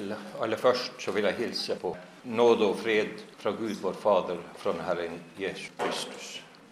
aller først så vil jeg hilse på nåde og fred fra Gud vår Fader, fra Herren Jesus Kristus.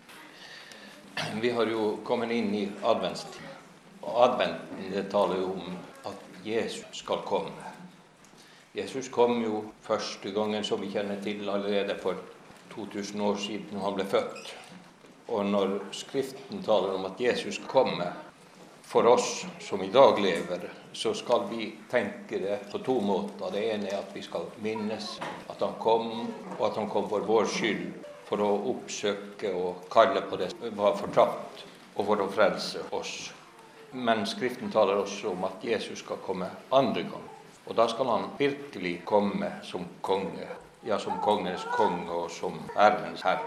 Vi har jo kommet inn i adventstid, og adventen det taler jo om at Jesus skal komme. Jesus kom jo første gangen som vi kjenner til allerede for 2000 år siden han ble født. Og når Skriften taler om at Jesus kommer for oss som i dag lever, så skal vi tenke det på to måter. Det ene er at vi skal minnes at han kom, og at han kom for vår skyld, for å oppsøke og kalle på det som var fortapt, og for å frelse oss. Men Skriften taler også om at Jesus skal komme andre gang. Og da skal han virkelig komme som konge, ja, som kongenes konge og som Herrens herre.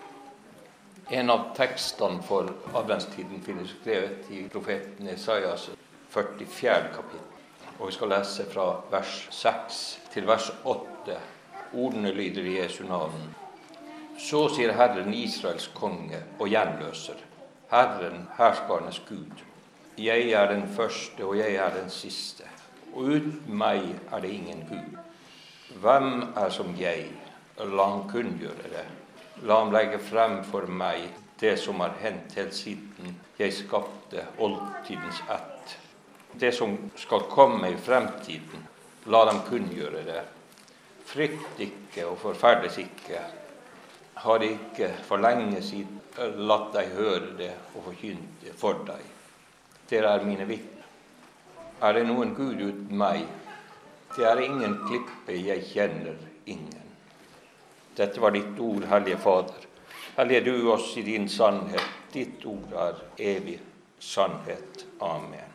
En av tekstene for adventstiden finnes skrevet i profeten Esaias 44. kapittel. Og vi skal lese fra vers 6 til vers 8. Ordene lyder i Jesu navn. Så sier Herren Israels konge og gjenløser, Herren herskernes Gud. Jeg er den første, og jeg er den siste, og uten meg er det ingen Gud. Hvem er som jeg? La han kunngjøre det. La ham legge frem for meg det som har hendt helt siden jeg skapte oldtidens ett. Det som skal komme i fremtiden, la dem kunngjøre det. Frykt ikke og forferdes ikke. Har ikke for lenge siden latt deg høre det og forkynt det for deg. Dere er mine vitner. Er det noen Gud uten meg? Det er ingen klippe jeg kjenner, ingen. Dette var ditt ord, Hellige Fader. Hellige du oss i din sannhet. Ditt ord er evig sannhet. Amen.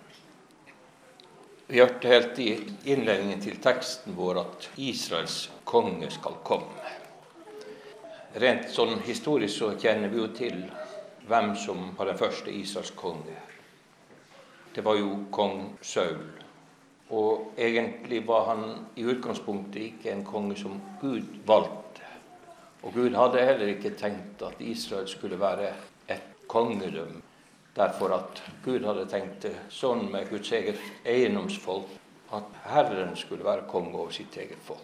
Vi hørte helt i innledningen til teksten vår at Israels konge skal komme. Rent sånn historisk så kjenner vi jo til hvem som var den første Israels konge. Det var jo kong Saul. Og egentlig var han i utgangspunktet ikke en konge som Gud valgte. Og Gud hadde heller ikke tenkt at Israel skulle være et kongedømme, derfor at Gud hadde tenkt det sånn med Guds eget eiendomsfolk, at Herren skulle være konge over sitt eget folk.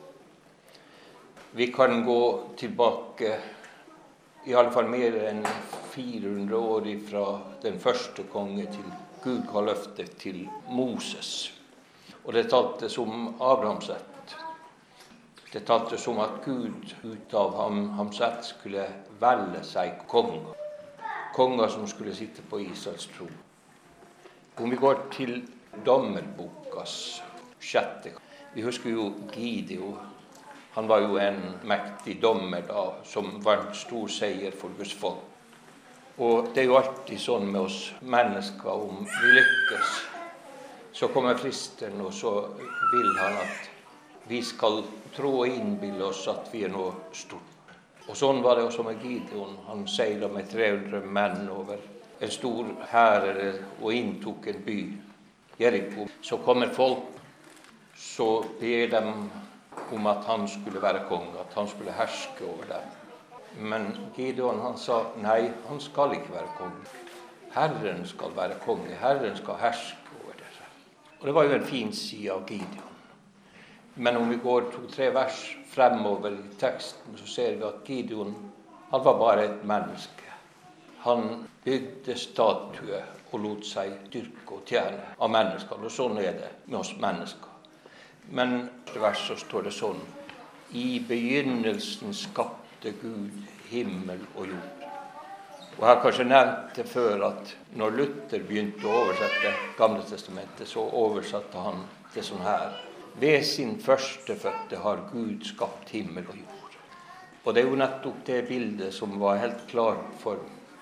Vi kan gå tilbake i alle fall mer enn 400 år fra den første konge til Gud ga løftet til Moses. Og det taltes om Abrahams ett. Det taltes om at Gud ut av hans ett skulle velge seg konger. Konger som skulle sitte på Israels tro. Om vi går til dommerbokas 6. Vi husker jo Gideon. Han var jo en mektig dommer da, som var en stor seier for Guds folk. Og det er jo alltid sånn med oss mennesker, om vi lykkes, så kommer fristeren, og så vil han at vi skal tro og innbille oss at vi er noe stort. Og sånn var det også med Gideon. Han seilet med 300 menn over en stor hær og inntok en by, Jericho. Så kommer folk, så ber dem om at han skulle være konge, at han skulle herske over dem. Men Gideon han sa, nei, han skal ikke være konge. Herren skal være konge, Herren skal herske over dere. Og det var jo en fin side av Gideon. Men om vi går 2-3 vers fremover i teksten, så ser vi at Gideon, han var bare et menneske. Han bygde statue og lot seg dyrke og tjene av mennesker, og sånn er det med oss mennesker. Men i vers så står det sånn, i begynnelsen skapte Gud himmel og jord. Og jeg har kanskje nevnt det før at når Luther begynte å oversette Gamle testamentet, så oversatte han det sånn her. Ved sin førstefødte har Gud skapt himmel og jord. Og det er jo nettopp det bildet som var helt klart for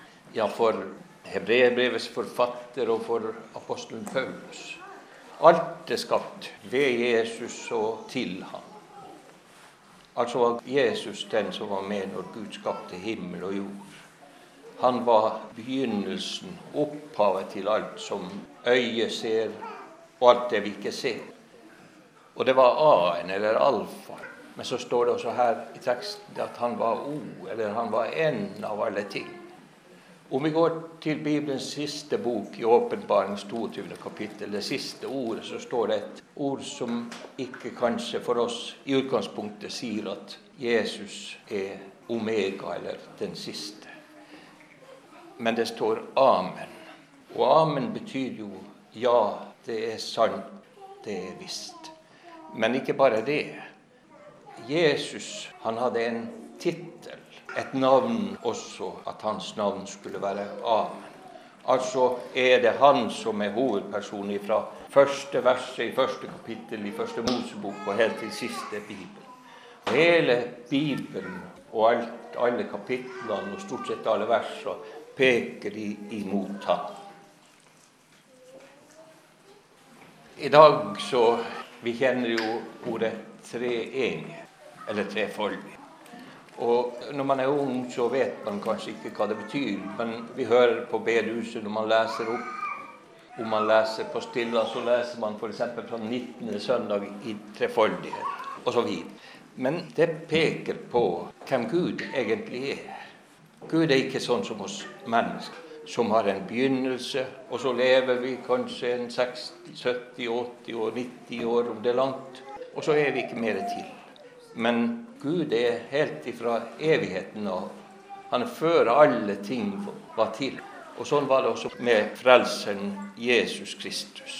Hebreerbrevets forfatter og for apostelen Paulus. Alt er skapt ved Jesus og til ham. Altså var Jesus den som var med når Gud skapte himmel og jord. Han var begynnelsen, opphavet til alt som øyet ser, og alt det vi ikke ser. Og det var A-en, eller alfa. Men så står det også her i teksten at han var O, eller han var en av alle ting. Om vi går til Bibelens siste bok i Åpenbaringens 22. kapittel, det siste ordet, så står det et ord som ikke kanskje for oss i utgangspunktet sier at Jesus er omega, eller den siste. Men det står amen. Og amen betyr jo ja, det er sant, det er visst. Men ikke bare det. Jesus, han hadde en titel, et navn også, at hans navn skulle være Amen. Altså er det han som er hovedpersonen fra første verset i første kapittel i første Mosebok og helt til siste Bibel. Og hele Bibelen og alle kapitlene og stort sett alle versene peker imot ham. I dag så, vi kjenner jo ordet treenige, eller trefoldige. Og når man er ung, så vet man kanskje ikke hva det betyr, men vi hører på bedehuset når man leser opp. Om man leser på Stilla, så leser man for eksempel fra 19. søndag i trefoldighet, og så videre. Men det peker på hvem Gud egentlig er. Gud er ikke sånn som oss mennesker, som har en begynnelse, og så lever vi kanskje en 60, 70, 80 og 90 år om det er langt, og så er vi ikke mer til. Men Gud er helt ifra evigheten av. Han er før alle ting var til. Og sånn var det også med frelseren Jesus Kristus.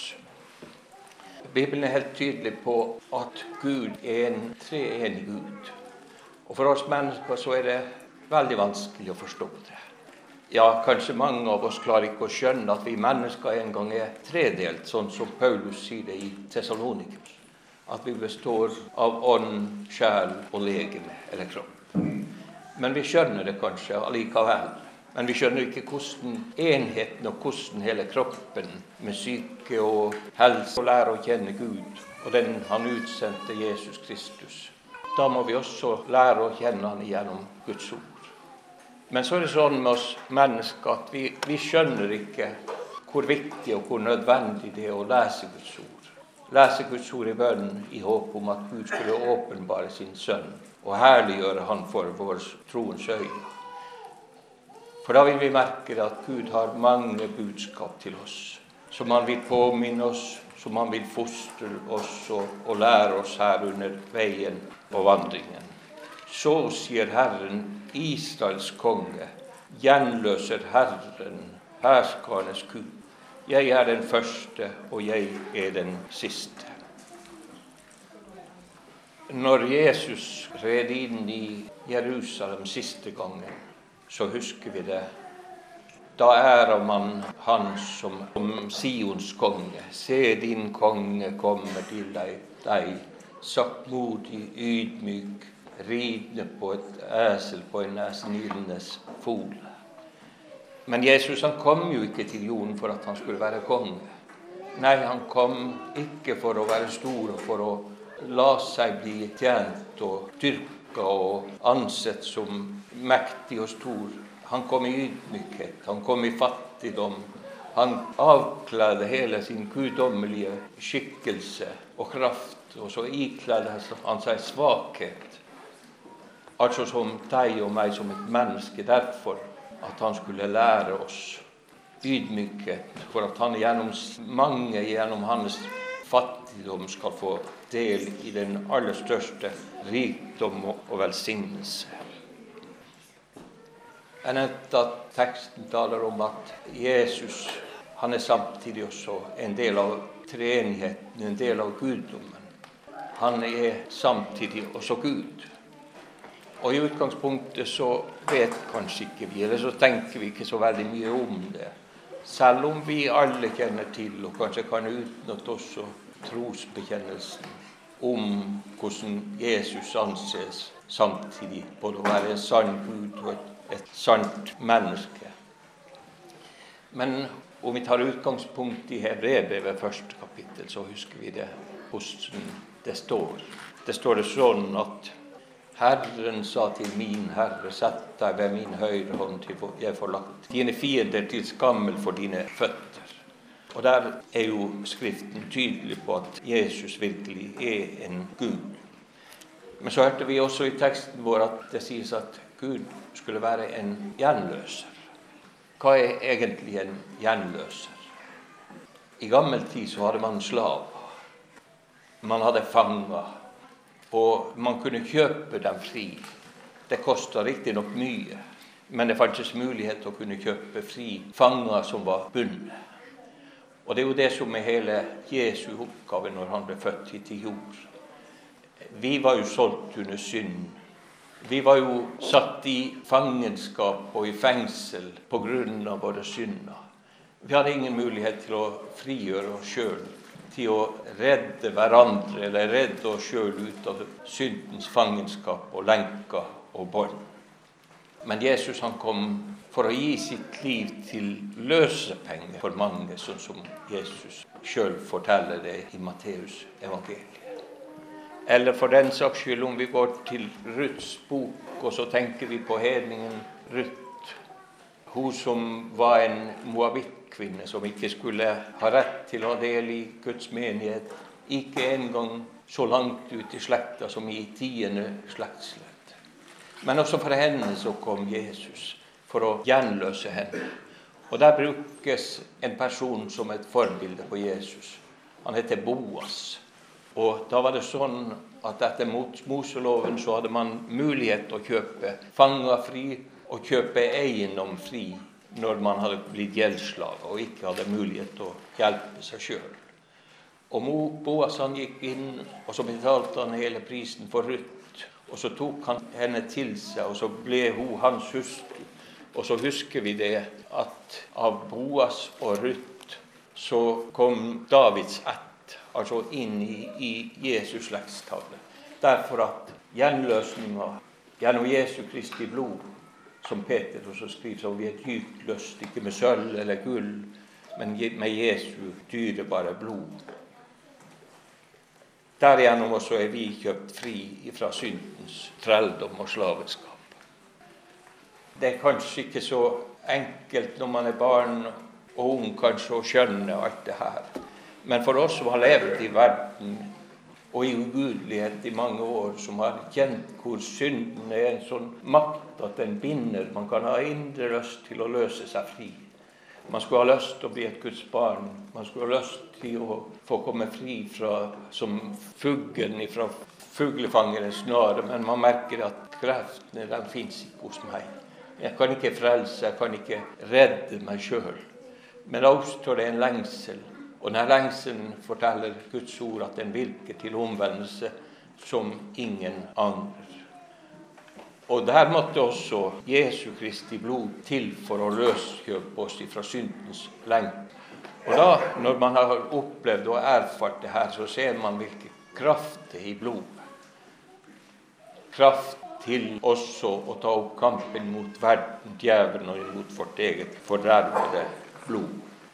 Bibelen er helt tydelig på at Gud er en treenig Gud. Og for oss mennesker så er det veldig vanskelig å forstå det. Ja, kanskje mange av oss klarer ikke å skjønne at vi mennesker en gang er tredelt, sånn som Paulus sier det i Thessalonikus. At vi består av ånd, sjel og legeme, eller kropp. Men vi skjønner det kanskje allikevel. Men vi skjønner ikke hvordan enheten og hvordan hele kroppen med syke og helse og lære å kjenne Gud, og den han utsendte Jesus Kristus. Da må vi også lære å kjenne han gjennom Guds ord. Men så er det sånn med oss mennesker at vi skjønner ikke hvor viktig og hvor nødvendig det er å lese Guds ord. Lese Guds ord i bønn i håp om at Gud skulle åpenbare sin sønn og herliggjøre han for vår troens øyne. For da vil vi merke at Gud har mange budskap til oss, som han vil påminne oss, som han vil fostre oss og lære oss her under veien og vandringen. Så sier Herren, Israels konge, gjenløser Herren, herskarenes Gud. Jeg er den første, og jeg er den siste. Når Jesus red inn i Jerusalem siste gangen, så husker vi det. Da ærer man han som Sions konge. Se, din konge kommer til deg, saktmodig, ydmyk, ridende på et esel på en esnilenes fole. Men Jesus han kom jo ikke til jorden for at han skulle være konge. Nei, han kom ikke for å være stor og for å la seg bli tjent og dyrket og ansett som mektig og stor. Han kom i ydmykhet, han kom i fattigdom. Han avkledde hele sin guddommelige skikkelse og kraft, og så ikledde han seg svakhet. Altså som deg og meg som et menneske, derfor at han skulle lære oss ydmykhet, for at han gjennom hans fattigdom skal få del i den aller største rikdom og velsignelse. Jeg nevnte at teksten taler om at Jesus, han er samtidig også en del av treenigheten, en del av guddommen. Han er samtidig også Gud. Og i utgangspunktet så vet kanskje ikke vi, eller så tenker vi ikke så veldig mye om det. Selv om vi alle kjenner til, og kanskje kan utnytte også trosbekjennelsen, om hvordan Jesus anses samtidig, både å være en sann Gud og et sant menneske. Men om vi tar utgangspunkt i Hebreerbrevet første kapittel, så husker vi det, hvordan det står. Det står det sånn at Herren sa til min Herre, sett deg ved min høyre hånd til jeg får lagt dine fiender til skammel for dine føtter. Og der er jo Skriften tydelig på at Jesus virkelig er en Gud. Men så hørte vi også i teksten vår at det sies at Gud skulle være en gjenløser. hva egentlig en gjenløser? I gammel tid så hadde man slaver. Man hadde fanger, og man kunne kjøpe dem fri. Det kostet riktig nok mye, men det fantes mulighet til å kunne kjøpe fri fanger som var bundet. Og det er jo det som er hele Jesu oppgave når han ble født hit til jord. Vi var jo solgt under synd. Vi var jo satt i fangenskap og i fengsel på grunn av våre synder. Vi hadde ingen mulighet til å frigjøre oss selv, til å redde hverandre eller redde oss selv ut av syndens fangenskap og lenker og bånd. Men Jesus han kom for å gi sitt liv til løsepenger for mange, sånn som Jesus selv forteller det i Matteus evangeliet. Eller for den saks skyld om vi går til Ruths bok, og så tenker vi på hedningen Ruth. Hun som var en moabittkvinne som ikke skulle ha rett til å ha del i Guds menighet, ikke engang så langt ut i slekta som i 10. slektsledd. Men også for henne så kom Jesus for å gjenløse henne. Og der brukes en person som et forbilde på Jesus. Han heter Boas. Og da var det sånn at etter Moseloven så hadde man mulighet til å kjøpe fanger fri og kjøpe eiendom fri når man hadde blitt gjeldsslave og ikke hadde mulighet til å hjelpe seg selv. Og Boas han gikk inn, og så betalte han hele prisen for Ruth. Og så tok han henne til seg, og så ble hun hans hustru. Og så husker vi det at av Boas og Ruth så kom Davids ett, altså inn i Jesus slektstallet. Derfor at gjenløsninga gjennom Jesu Kristi blod, som Peter også skriver, så vi dyrt løst, ikke med sølv eller gull, men med Jesu dyrebare blod. Derigjennom også er vi kjøpt fri fra syndens trelldom og slaveskap. Det er kanskje ikke så enkelt når man er barn og ung kanskje å skjønne alt det her. Men for oss som har levd i verden og i ugudelighet i mange år, som har kjent hvor synden er en sånn makt at den binder, man kan ha indre lyst til å løse seg fri. Man skulle ha lyst til å bli et Guds barn. Man skulle ha lyst til å få komme fri som fuglen fra fuglefangerens snare, men man merker at kreftene, den finnes ikke hos meg. Jeg kan ikke frelse, jeg kan ikke redde meg selv. Men da oppstår det en lengsel, og denne lengselen forteller Guds ord at den virker til omvendelse som ingen angrer. Og der måtte også Jesu Kristi blod til for å løskjøpe oss fra syndens lenke. Og da, når man har opplevd og erfart det her, så ser man hvilken kraft det er i blodet. Kraft til også å ta opp kampen mot verden, djevelen og mot vårt eget fordervede blod.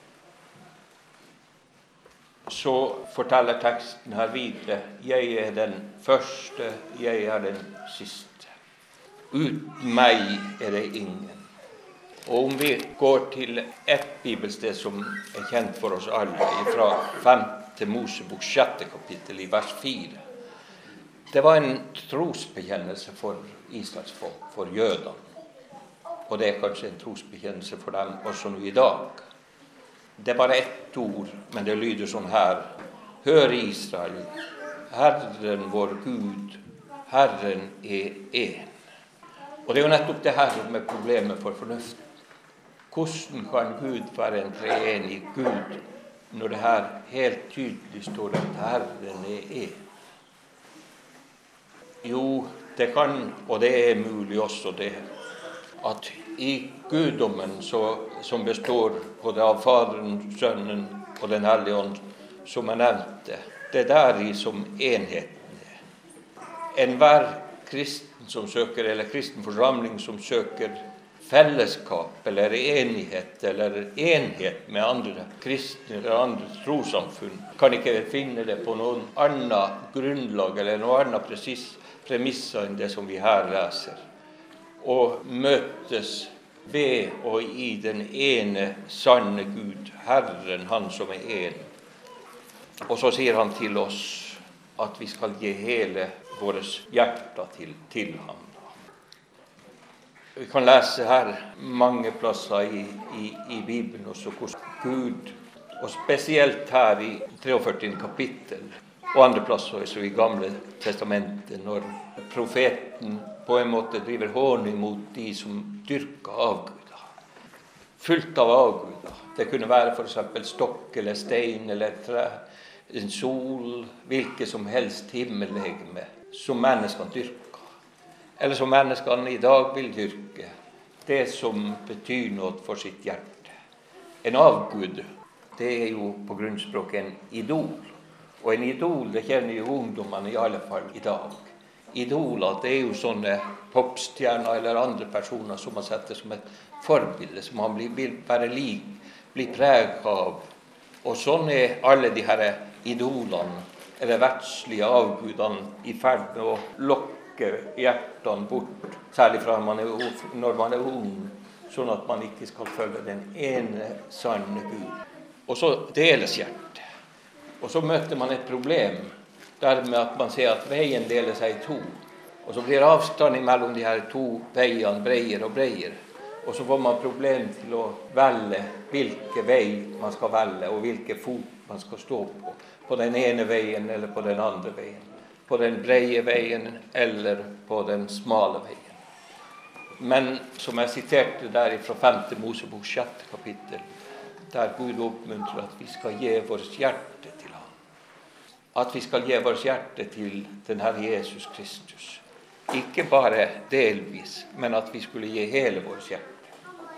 Så forteller teksten her videre, jeg er den første, jeg er den siste. Uten meg er det ingen. Og om vi går til et bibelsted som er kjent for oss alle, fra 5. Mosebok 6. kapittel i vers 4. Det var en trosbekjennelse for Israels folk, for jødene. Og det er kanskje en trosbekjennelse for dem også nå i dag. Det er bare ett ord, men det lyder sånn her. Hør Israel, Herren vår Gud, Herren er en. Og det er jo nettopp det her som er problemet for fornuften. Hvordan kan Gud være en treenig Gud når det her helt tydelig står at Herren er en? Jo, det kan, og det er mulig også det, at i guddommen som består både av Faderen, Sønnen og den Hellige Ånd, som jeg nevnte, det er der i som enheten er. Enhver kristen som søker, eller kristen forsamling som søker fellesskap eller enhet med andre kristne eller andre trossamfunn, kan ikke finne det på noen annet grunnlag eller noen annen premisser enn det som vi her leser. Og møtes ved og i den ene sanne Gud, Herren, han som er en. Og så sier han til oss at vi skal gi hele våre hjerter til ham. Vi kan lese her mange plasser i Bibelen også hvordan Gud, og spesielt her i 43. kapittel, og andre plasser også i Gamle testamentet, når profeten på en måte driver håning mot de som dyrker avguder. Fullt av avguder. Det kunne være for eksempel stokk eller stein eller tre, en sol, hvilket som helst himmellegeme som menneskene dyrker. Eller som menneskene i dag vil dyrke. Det som betyr noe for sitt hjerte. En avgud, det jo på grunnspråket en idol. Og en idol, det kjenner jo ungdommene i alle fall i dag. Idoler, det jo sånne popstjerner eller andre personer som man setter som et forbilde, som man vil være lik, bli preget av. Og sånn alle de her idolene, eller verdslige avgudene, i ferd med å lokke hjertene bort, særlig fra når man ung, sånn at man ikke skal følge den ene sanne Gud. Og så deles hjertet. Og så møter man et problem, dermed at man ser at veien deler seg i to. Og så blir avstanden mellom de her to veiene bredere og bredere. Og så får man problem til å velge hvilke vei man skal velge, og hvilke fot man skal stå på den ene veien eller på den andre veien. På den brede veien eller på den smale veien. Men som jeg siterte der fra 5. Mosebok 6. kapittel, der Gud oppmuntrer at vi skal gi vårt hjerte til ham. At vi skal gi vårt hjerte til den Herre Jesus Kristus. Ikke bare delvis, men at vi skulle gi hele vårt hjerte.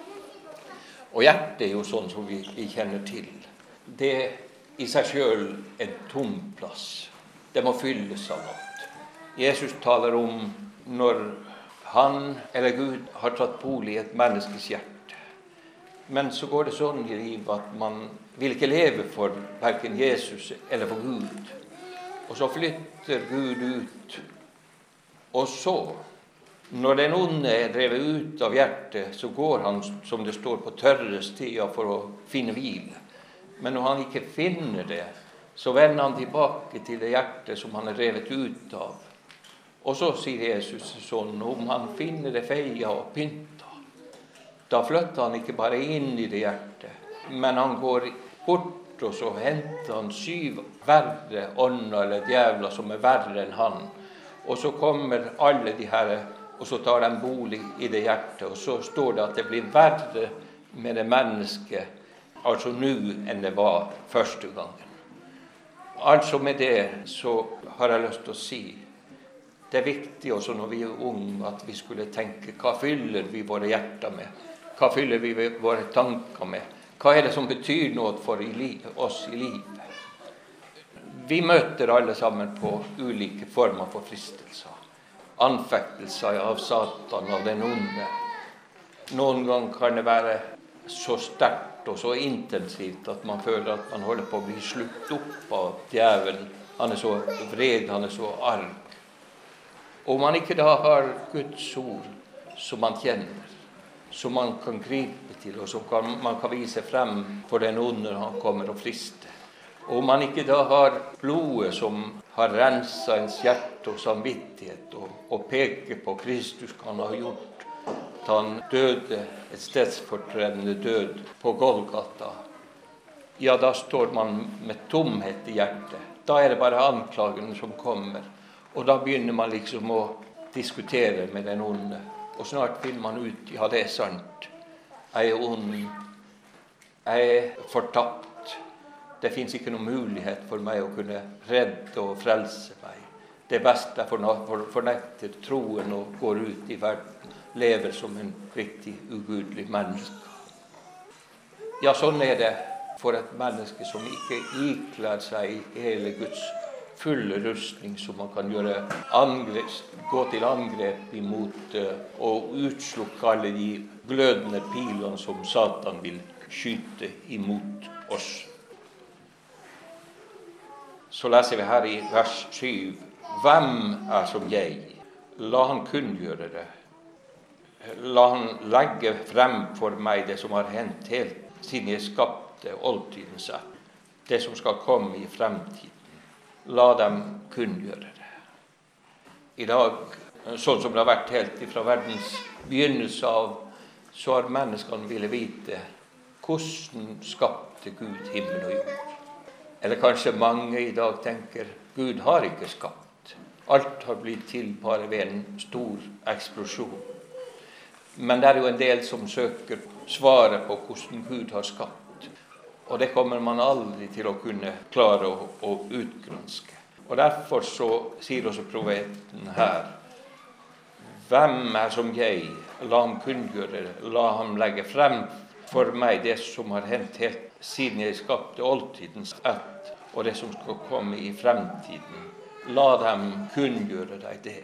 Og hjertet jo sånn som vi kjenner til. Det i seg selv en tom plass. Det må fylles av noe. Jesus taler om når han eller Gud har tatt bolig i et menneskes hjerte. Men så går det sånn i livet at man vil ikke leve for hverken Jesus eller for Gud. Og så flytter Gud ut. Og så, når den onde drevet ut av hjertet, så går han, som det står, på tørre stier for å finne hvile. Men når han ikke finner det, så vender han tilbake til det hjertet som han revet ut av. Og så sier Jesus sånn, om han finner det feia og pynta, da flytter han ikke bare inn i det hjertet, men han går bort, og så henter han 7 verre ånder eller djevler som verre enn han. Og så kommer alle de her, og så tar de bolig i det hjertet, og så står det at det blir verre med det mennesket, altså nå enn det var første gangen. Altså med det så har jeg lyst til å si, det viktig også når vi unge at vi skulle tenke, hva fyller vi våre hjerter med? Hva fyller vi våre tanker med? Hva det som betyr noe for oss i livet? Vi møter alle sammen på ulike former for fristelser. Anfektelser av Satan, av den onde. Noen ganger kan det være så sterkt og så intensivt at man føler at man holder på å bli slukt opp av djevelen. Han så vred, han så arg. Om man ikke da har Guds ord som man kjenner, som man kan gripe til, og som man kan vise frem for den onde når han kommer og frister. Og om man ikke da har blodet som har renset ens hjerte og samvittighet, og peker på Kristus kan ha gjort, da han døde et stedsfortredende død på Golgata, ja, da står man med tomhet i hjertet. Da det bare anklagene som kommer, og da begynner man liksom å diskutere med den onde. Og snart finner man ut, ja, det sant. Jeg ond, jeg fortapt. Det finnes ikke noen mulighet for meg å kunne redde og frelse meg. Det er best jeg fornekter troen og går ut i verden. Lever som en riktig ugudelig menneske. Ja, sånn det for et menneske som ikke iklær seg hele Guds fulle rustning, så man kan gå til angrep imot og utslukke alle de glødende pilene som Satan vil skyte imot oss. Så leser vi her i vers 7. Hvem som jeg? La han kunngjøre det. La han legge frem for meg det som har hendt helt siden jeg skapte oldtidens ætt. Det som skal komme i fremtiden. La dem kunngjøre det. I dag sånn som det har vært helt fra verdens begynnelse av, så har menneskene ville vite hvordan skapte Gud himmel og jord. Eller kanskje mange i dag tenker Gud har ikke skapt. Alt har blitt til bare ved en stor eksplosjon. Men det er jo en del som søker svaret på hvordan Gud har skapt. Og det kommer man aldri til å kunne klare å utgranske. Og derfor så sier også profeten her: hvem er som jeg? La ham kunngjøre, la ham legge frem for meg det som har hendt helt siden jeg skapte oldtidens ett, og det som skal komme i fremtiden. La dem kunngjøre deg det.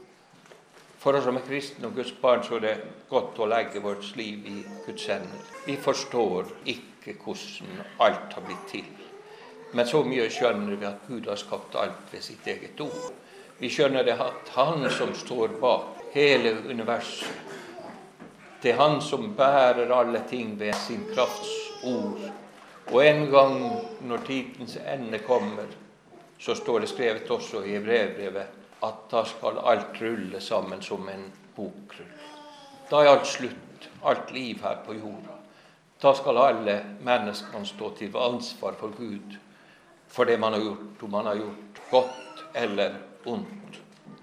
For oss som er kristne og Guds barn, så er det godt å legge vårt liv i Guds hender. Vi forstår ikke hvordan alt har blitt til. Men så mye skjønner vi at Gud har skapt alt ved sitt eget ord. Vi skjønner det at han som står bak hele universet, det er han som bærer alle ting ved sin krafts ord. Og en gang når tidens ende kommer, så står det skrevet også i Hebreerbrevet at da skal alt rulle sammen som en bokrull. Da er alt slutt, alt liv her på jorda. Da skal alle menneskene stå til ansvar for Gud, for det man har gjort, om man har gjort godt eller ondt.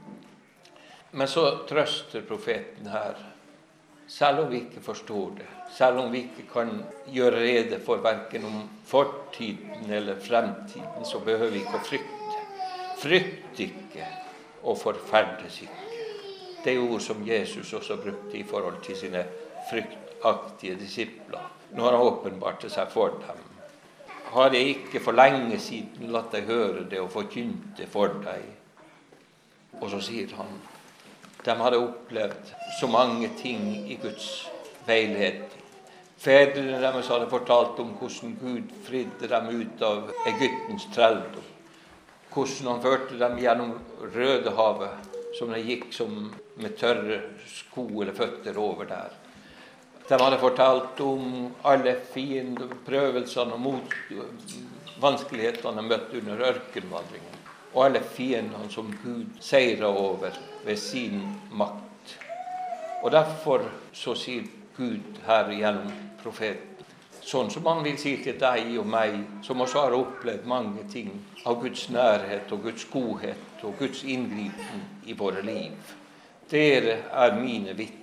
Men så trøster profeten her, selv om vi ikke forstår det, selv om vi ikke kan gjøre rede for hverken om fortiden eller fremtiden, så behøver vi ikke å frykte. Frykt ikke og forferdes ikke. Det er ord som Jesus også brukte i forhold til sine fryktaktige disipler, når han åpenbarte seg for dem. Har jeg ikke for lenge siden latt deg høre det og forkynt det for deg? Og så sier han, de hadde opplevd så mange ting i Guds veiledning. Fedrene deres hadde fortalt om hvordan Gud fridde dem ut av Egyptens trelldom. Hvordan han førte dem gjennom Rødehavet, som de gikk som med tørre sko eller føtter over der. De hadde fortalt om alle fiender, prøvelsene og vanskelighetene de møtte under ørkenvandringen. Og alle fiendene som Gud seiret over ved sin makt. Og derfor så sier Gud her gjennom profeten, sånn som han vil si til deg og meg, som også har opplevd mange ting av Guds nærhet og Guds godhet og Guds inngripen i våre liv. Dere er mine vitner.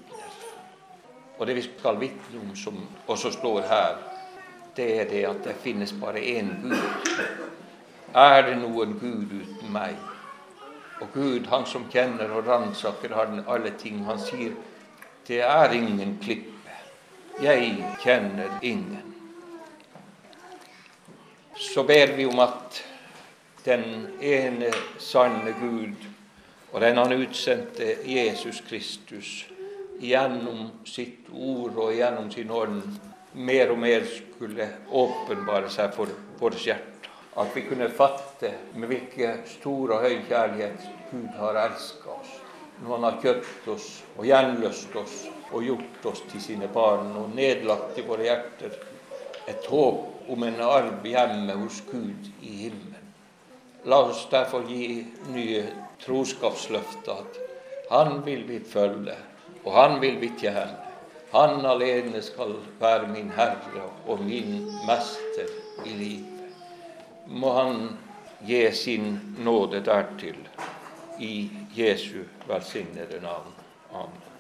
Og det vi skal vitne om, som også står her, det er det at det finnes bare én Gud. Er det noen Gud uten meg? Og Gud, han som kjenner og ransaker alle ting, han sier, det er ingen klippe. Jeg kjenner ingen. Så ber vi om at den ene sanne Gud, og den han utsendte Jesus Kristus, gjennom sitt ord og gjennom sin ånd, mer og mer skulle åpenbare seg for vårt hjerte. At vi kunne fatte med hvilken stor og høy kjærlighet Gud har elsket oss. Når han har kjøpt oss og gjenløst oss og gjort oss til sine barn og nedlagt i våre hjerter et håp om en arv hjemme hos Gud i himmelen. La oss derfor gi nye troskapsløfter at han vil vi følge, og han vil vi tjene. Han alene skal være min Herre og min Mester i livet. Må han gi sin nåde dertil i Jesu velsignede navn. Amen.